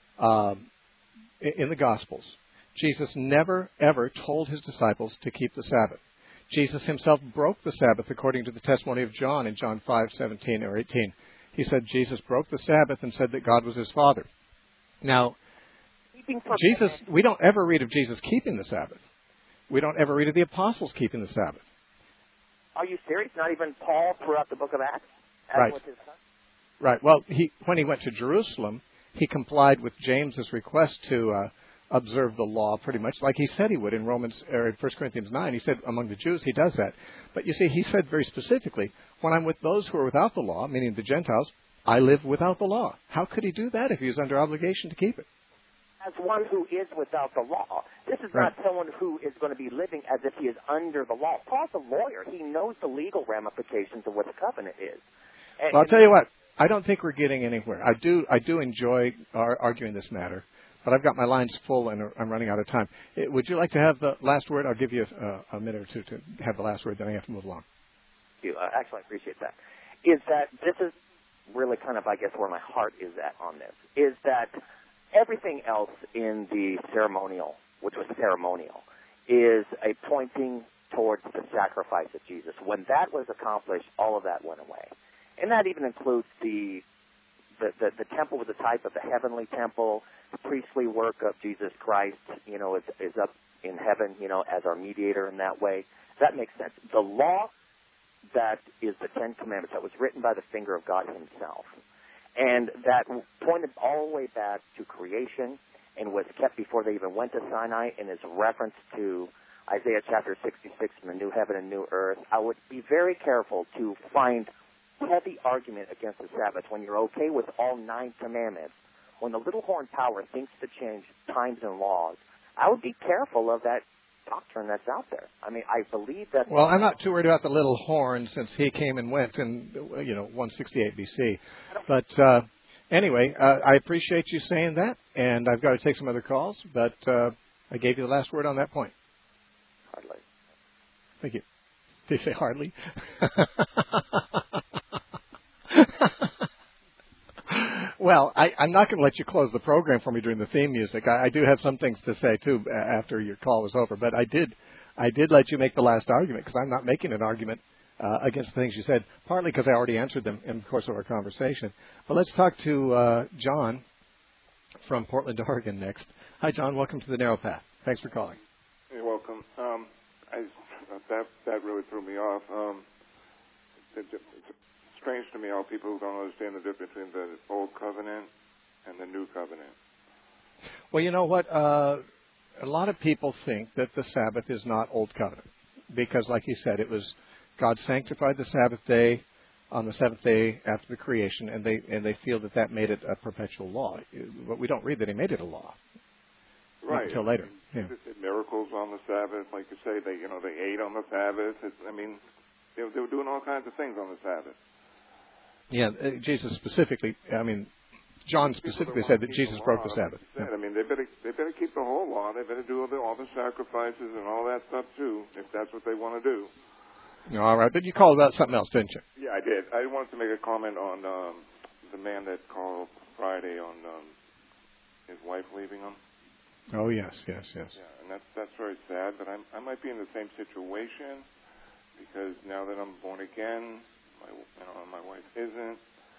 in the Gospels, Jesus never, ever told his disciples to keep the Sabbath. Jesus himself broke the Sabbath according to the testimony of John in John 5:17 or 18. He said Jesus broke the Sabbath and said that God was his Father. Now, Jesus, we don't ever read of Jesus keeping the Sabbath. We don't ever read of the apostles keeping the Sabbath. Are you serious? Not even Paul throughout the book of Acts? Right. With his son? Right. Well, when he went to Jerusalem, he complied with James's request to observe the law pretty much like he said he would in 1 Corinthians 9. He said among the Jews he does that. But you see, he said very specifically, when I'm with those who are without the law, meaning the Gentiles, I live without the law. How could he do that if he was under obligation to keep it? As one who is without the law. This is not someone who is going to be living as if he is under the law. Paul's a lawyer. He knows the legal ramifications of what the covenant is. And, well, I'll tell you what. I don't think we're getting anywhere. I do enjoy arguing this matter, but I've got my lines full and I'm running out of time. Would you like to have the last word? I'll give you a minute or two to have the last word, then I have to move along. Thank you. Actually, I appreciate that. Is that this is really kind of, I guess, where my heart is at on this, is that everything else in the ceremonial, which was ceremonial, is a pointing towards the sacrifice of Jesus. When that was accomplished, all of that went away. And that even includes the temple was a type of the heavenly temple. The priestly work of Jesus Christ, is up in heaven, as our mediator in that way. That makes sense. The law that is the Ten Commandments that was written by the finger of God himself, and that pointed all the way back to creation and was kept before they even went to Sinai and is a reference to Isaiah chapter 66 and the new heaven and new earth. I would be very careful to find heavy argument against the Sabbath when you're okay with all 9 commandments. When the little horn power thinks to change times and laws, I would be careful of that doctrine that's out there. I mean, I believe that... Well, I'm not too worried about the little horn since he came and went in, 168 BC. But anyway, I appreciate you saying that, and I've got to take some other calls, but I gave you the last word on that point. Hardly. Thank you. Did you say hardly? Well, I'm not going to let you close the program for me during the theme music. I do have some things to say, too, after your call was over. But I did let you make the last argument because I'm not making an argument against the things you said, partly because I already answered them in the course of our conversation. But let's talk to John from Portland, Oregon next. Hi, John. Welcome to the Narrow Path. Thanks for calling. You're welcome. That really threw me off. It's strange to me how people don't understand the difference between the Old Covenant and the New Covenant. Well, you know what? A lot of people think that the Sabbath is not Old Covenant because, like you said, it was God sanctified the Sabbath day on the seventh day after the creation, and they feel that made it a perpetual law. But we don't read that He made it a law. Right. Until later. Yeah. They did miracles on the Sabbath, like you say. They ate on the Sabbath. They were doing all kinds of things on the Sabbath. Yeah, Jesus specifically. John specifically said that Jesus broke the Sabbath. Like they better keep the whole law. They better do all the sacrifices and all that stuff too, if that's what they want to do. All right, but you called about something else, didn't you? Yeah, I did. I wanted to make a comment on the man that called Friday on his wife leaving him. Oh yes. Yeah, and that's very sad. But I might be in the same situation because now that I'm born again, my wife isn't.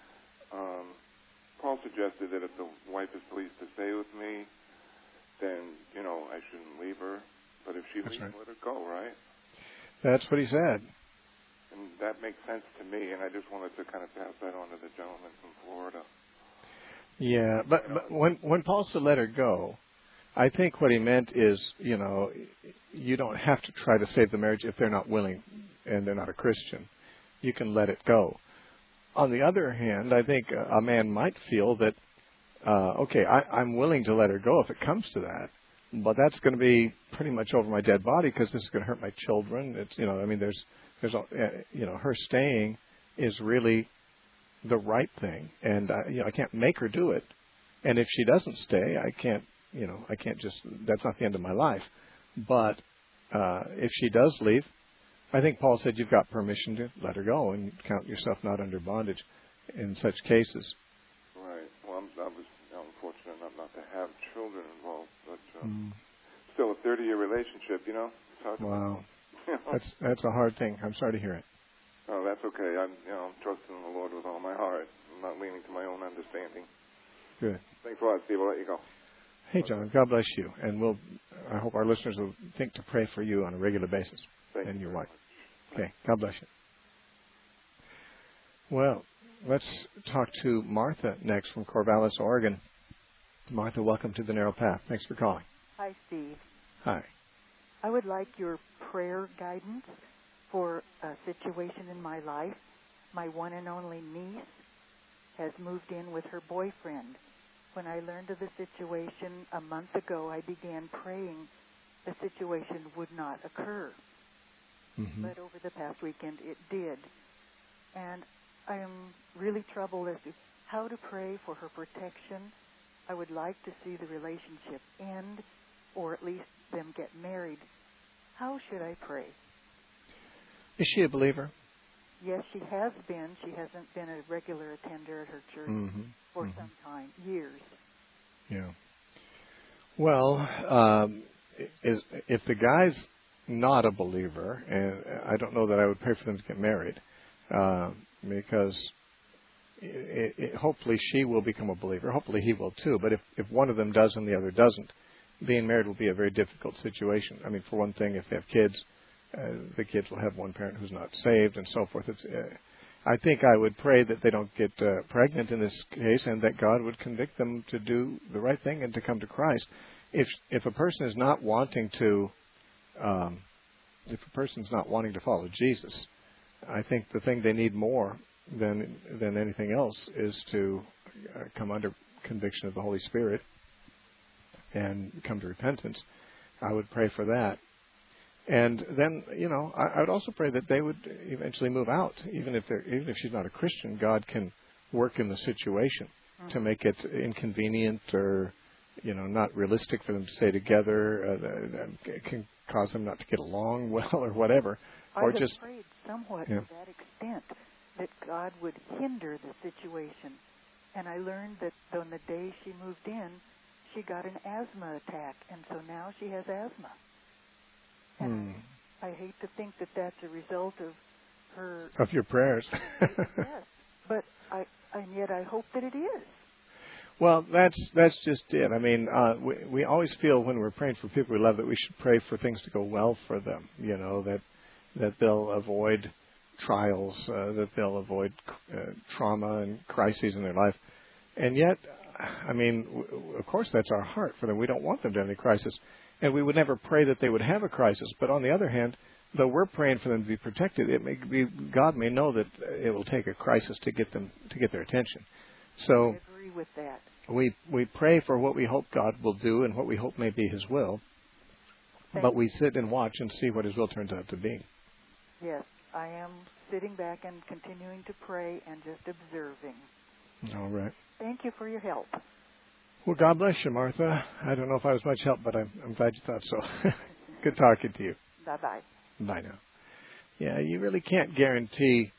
Paul suggested that if the wife is pleased to stay with me, then I shouldn't leave her. But if she leaves, right, let her go, right? That's what he said. And that makes sense to me. And I just wanted to kind of pass that on to the gentleman from Florida. Yeah, but when Paul said let her go, I think what he meant is, you don't have to try to save the marriage if they're not willing and they're not a Christian. You can let it go. On the other hand, I think a man might feel that, I'm willing to let her go if it comes to that, but that's going to be pretty much over my dead body because this is going to hurt my children. It's, I mean, there's her staying is really the right thing, and I can't make her do it. And if she doesn't stay, I can't just, that's not the end of my life. But if she does leave, I think Paul said you've got permission to let her go and count yourself not under bondage in such cases. Right. Well, I was unfortunate enough not to have children involved, but still a 30-year relationship, It's hard to wow. That's a hard thing. I'm sorry to hear it. Oh, that's okay. I'm trusting the Lord with all my heart. I'm not leaning to my own understanding. Good. Thanks a lot, Steve. I'll let you go. Hey, John. God bless you. And I hope our listeners will think to pray for you on a regular basis. Thank and you your wife. much. Okay. God bless you. Well, let's talk to Martha next from Corvallis, Oregon. Martha, welcome to The Narrow Path. Thanks for calling. Hi, Steve. Hi. I would like your prayer guidance for a situation in my life. My one and only niece has moved in with her boyfriend. When I learned of the situation a month ago, I began praying the situation would not occur. Mm-hmm. But over the past weekend, it did. And I am really troubled as to how to pray for her protection. I would like to see the relationship end, or at least them get married. How should I pray? Is she a believer? Yes, she has been. She hasn't been a regular attender at her church for some time, years. Yeah. Well, if the guy's not a believer, and I don't know that I would pray for them to get married, because hopefully she will become a believer. Hopefully he will too. But if one of them does and the other doesn't, being married will be a very difficult situation. I mean, for one thing, if they have kids, the kids will have one parent who's not saved and so forth. I think I would pray that they don't get pregnant in this case, and that God would convict them to do the right thing and to come to Christ. If a person is not wanting to, follow Jesus, I think the thing they need more than anything else is to come under conviction of the Holy Spirit and come to repentance. I would pray for that. And then, I would also pray that they would eventually move out. Even if she's not a Christian, God can work in the situation to make it inconvenient or, not realistic for them to stay together. It can cause them not to get along well or whatever. I Or was just afraid somewhat to that extent that God would hinder the situation. And I learned that on the day she moved in, she got an asthma attack, and so now she has asthma. And I hate to think that that's a result of her... Of your prayers. Yes, but and yet I hope that it is. Well, that's just it. I mean, we always feel when we're praying for people we love that we should pray for things to go well for them, that they'll avoid trials, that they'll avoid trauma and crises in their life. And yet, I mean, of course that's our heart for them. We don't want them to have any crisis. And we would never pray that they would have a crisis. But on the other hand, though we're praying for them to be protected, God may know that it will take a crisis to get their attention. So I agree with that. We pray for what we hope God will do and what we hope may be His will. But we sit and watch and see what His will turns out to be. Yes, I am sitting back and continuing to pray and just observing. All right. Thank you for your help. Well, God bless you, Martha. I don't know if I was much help, but I'm glad you thought so. Good talking to you. Bye-bye. Bye now. Yeah, you really can't guarantee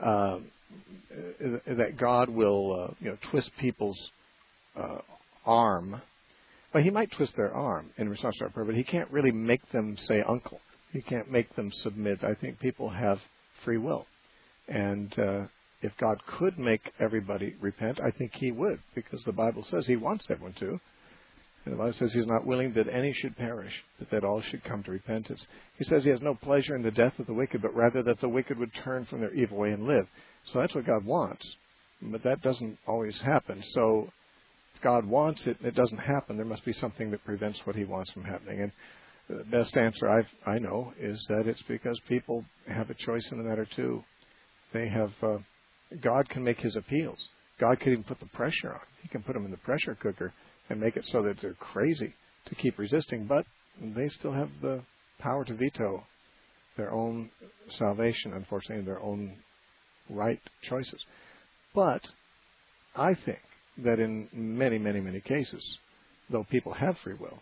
that God will, twist people's arm. Well, He might twist their arm in response to our prayer, but He can't really make them say uncle. He can't make them submit. I think people have free will. And if God could make everybody repent, I think He would, because the Bible says He wants everyone to. And the Bible says He's not willing that any should perish, but that all should come to repentance. He says He has no pleasure in the death of the wicked, but rather that the wicked would turn from their evil way and live. So that's what God wants. But that doesn't always happen. So if God wants it and it doesn't happen, there must be something that prevents what He wants from happening. And the best answer I know is that it's because people have a choice in the matter too. They have... God can make His appeals. God can even put the pressure on. He can put them in the pressure cooker and make it so that they're crazy to keep resisting, but they still have the power to veto their own salvation, unfortunately, and their own right choices. But I think that in many, many, many cases, though people have free will,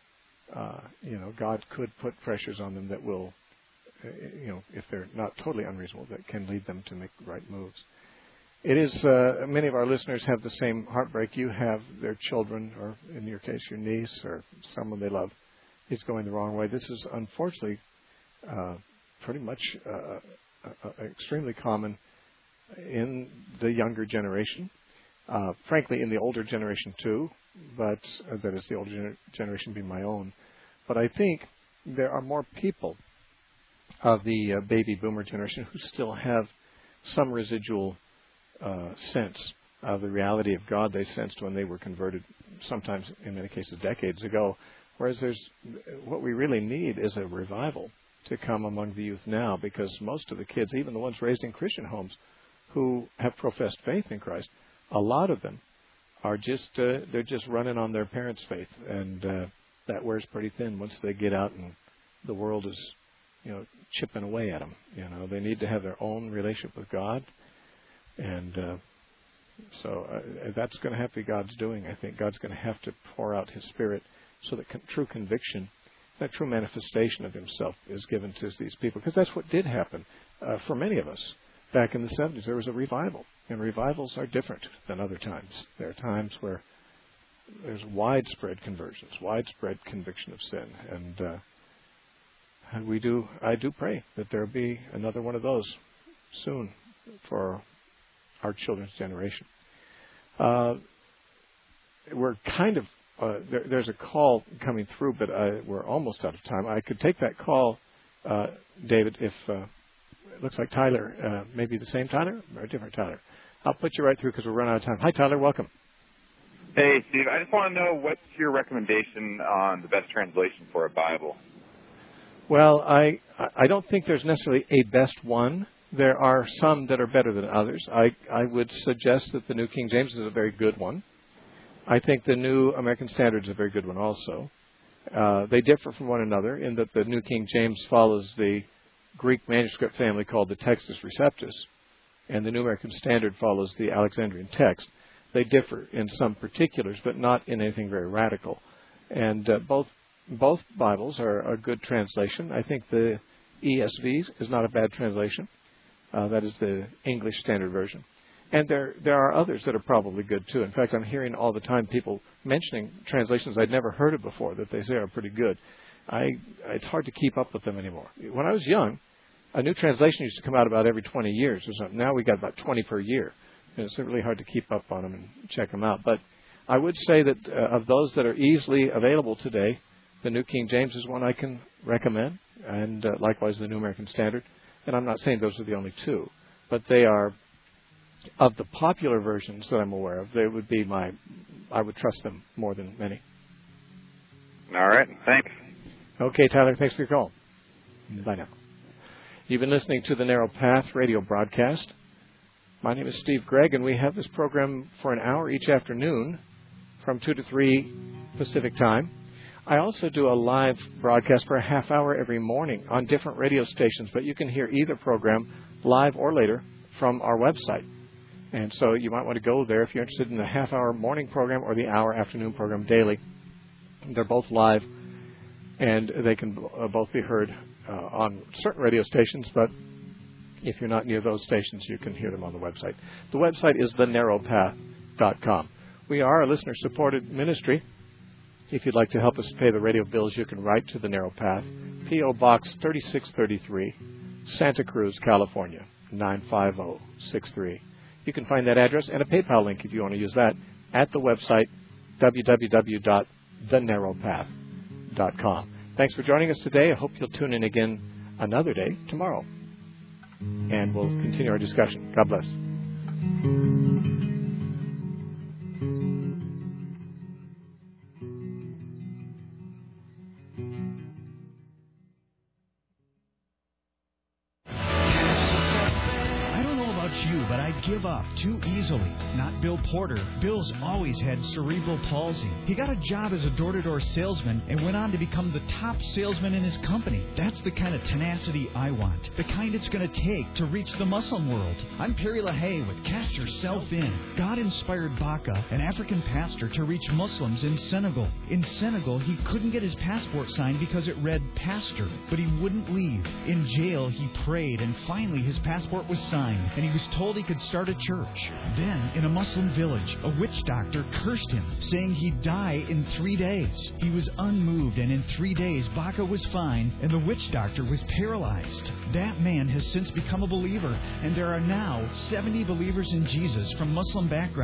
God could put pressures on them that will, if they're not totally unreasonable, that can lead them to make the right moves. It is, many of our listeners have the same heartbreak you have. Their children, or in your case, your niece, or someone they love, is going the wrong way. This is unfortunately pretty much extremely common in the younger generation. Frankly, in the older generation too, but that is the older generation being my own. But I think there are more people of the baby boomer generation who still have some residual sense of the reality of God they sensed when they were converted, sometimes in many cases decades ago. Whereas what we really need is a revival to come among the youth now, because most of the kids, even the ones raised in Christian homes who have professed faith in Christ, a lot of them are they're just running on their parents' faith, and that wears pretty thin once they get out and the world is, chipping away at them. They need to have their own relationship with God, and so that's going to have to be God's doing. I think God's going to have to pour out His Spirit so that true conviction, that true manifestation of Himself is given to these people, because that's what did happen for many of us. Back in the 70s, there was a revival, and revivals are different than other times. There are times where there's widespread conversions, widespread conviction of sin, and I do pray that there will be another one of those soon for our children's generation. We're kind of there's a call coming through, but we're almost out of time. I could take that call, David, if it looks like Tyler, maybe the same Tyler or a different Tyler. I'll put you right through because we're running out of time. Hi, Tyler. Welcome. Hey, Steve. I just want to know, what's your recommendation on the best translation for a Bible? Well, I don't think there's necessarily a best one. There are some that are better than others. I would suggest that the New King James is a very good one. I think the New American Standard is a very good one also. They differ from one another in that the New King James follows the Greek manuscript family called the Textus Receptus, and the New American Standard follows the Alexandrian text. They differ in some particulars, but not in anything very radical. And both Bibles are a good translation. I think the ESV is not a bad translation. That is the English Standard Version. And there are others that are probably good too. In fact, I'm hearing all the time people mentioning translations I'd never heard of before that they say are pretty good. It's hard to keep up with them anymore. When I was young, a new translation used to come out about every 20 years or something. Now we got about 20 per year. And it's really hard to keep up on them and check them out. But I would say that of those that are easily available today, the New King James is one I can recommend, and likewise the New American Standard. And I'm not saying those are the only two, but they are, of the popular versions that I'm aware of, they would be I would trust them more than many. All right, thanks. Okay, Tyler, thanks for your call. Bye now. You've been listening to the Narrow Path radio broadcast. My name is Steve Gregg, and we have this program for an hour each afternoon from 2 to 3 Pacific time. I also do a live broadcast for a half hour every morning on different radio stations, but you can hear either program live or later from our website. And so you might want to go there if you're interested in the half-hour morning program or the hour afternoon program daily. They're both live, and they can both be heard on certain radio stations, but if you're not near those stations, you can hear them on the website. The website is thenarrowpath.com. We are a listener-supported ministry. If you'd like to help us pay the radio bills, you can write to The Narrow Path, P.O. Box 3633, Santa Cruz, California, 95063. You can find that address and a PayPal link if you want to use that at the website, www.thenarrowpath.com. Thanks for joining us today. I hope you'll tune in again another day tomorrow, and we'll continue our discussion. God bless. Give up. off too easily. Not Bill Porter. Bill's always had cerebral palsy. He got a job as a door-to-door salesman and went on to become the top salesman in his company. That's the kind of tenacity I want. The kind it's going to take to reach the Muslim world. I'm Perry LaHaye with Cast Yourself In. God inspired Baca, an African pastor, to reach Muslims in Senegal. In Senegal, he couldn't get his passport signed because it read pastor, but he wouldn't leave. In jail, he prayed, and finally his passport was signed, and he was told he could start a church. Then, in a Muslim village, a witch doctor cursed him, saying he'd die in 3 days. He was unmoved, and in 3 days, Baca was fine, and the witch doctor was paralyzed. That man has since become a believer, and there are now 70 believers in Jesus from Muslim backgrounds